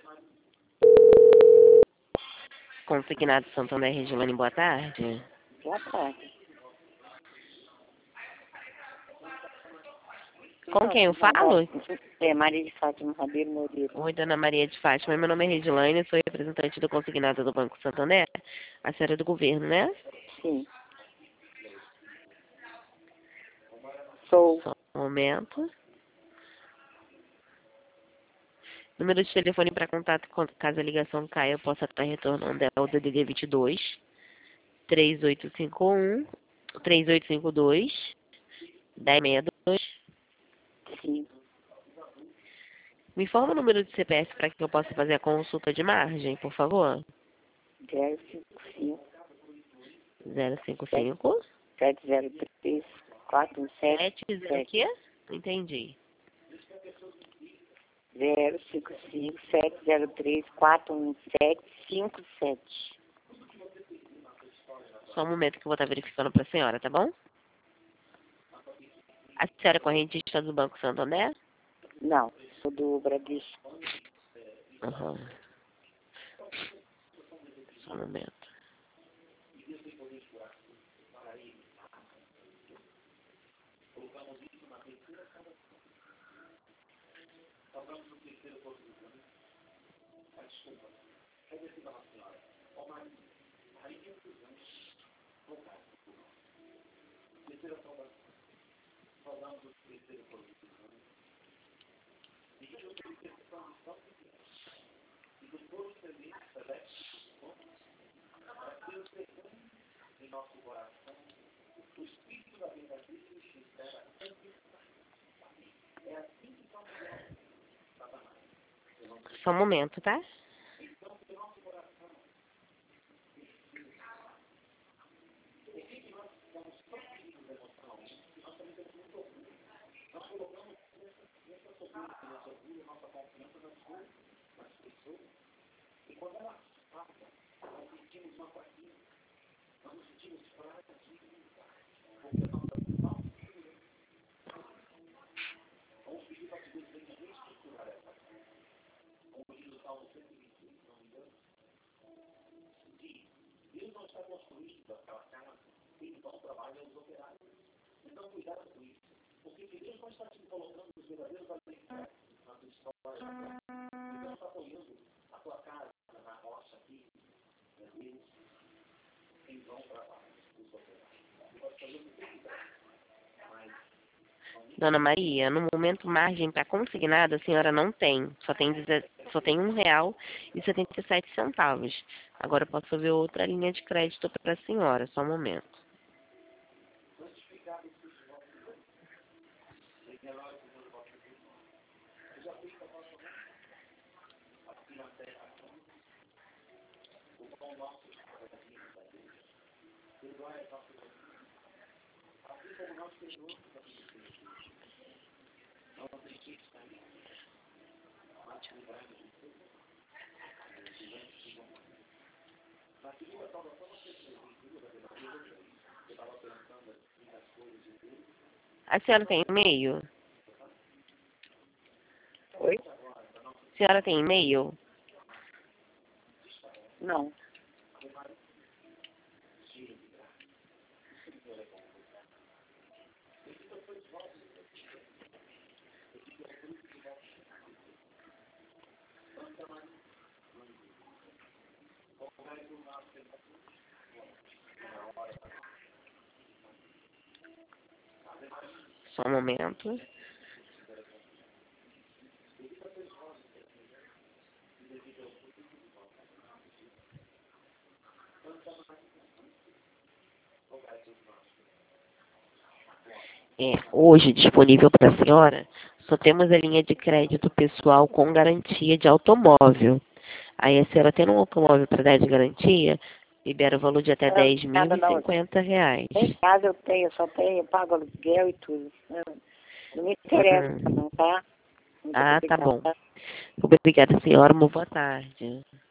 Consignado Santander, Regilane, boa tarde. Boa tarde. Com quem eu falo? É Maria de Fátima Rabelo Moreira. Oi, dona Maria de Fátima. Meu nome é Regilane, sou representante do consignado do Banco Santander. A senhora é do governo, né? Sim. Sou. Só um momento. Número de telefone para contato, caso a ligação caia, eu possa estar retornando, é o DDD 22 3851 3852 1062. Sim. Me informa o número de CPF para que eu possa fazer a consulta de margem, por favor. 055 055 703 417 70 quê? Entendi. 055 703 41757. Só um momento que eu vou estar verificando para a senhora, tá bom? A senhora é correntista do Banco Santander? Não, sou do Bradesco. Aham. Só um momento. Só um momento, tá? Dona Maria, no momento margem para consignado a senhora não tem. Só tem R$ 1,77. Agora eu posso ver outra linha de crédito para a senhora. Só um momento. A senhora tem e-mail? Oi? A senhora tem e-mail? Não. Só um momento. Hoje, disponível para a senhora, só temos a linha de crédito pessoal com garantia de automóvel. Aí a senhora tendo um automóvel para dar de garantia, libera o valor de até Não, nada não. R$ 10.050. Em casa eu tenho, eu só tenho, eu pago aluguel e tudo. Não me interessa Hum. não, tá? Muito Ah, tá bom. obrigada. Obrigada, senhora. Uma boa tarde.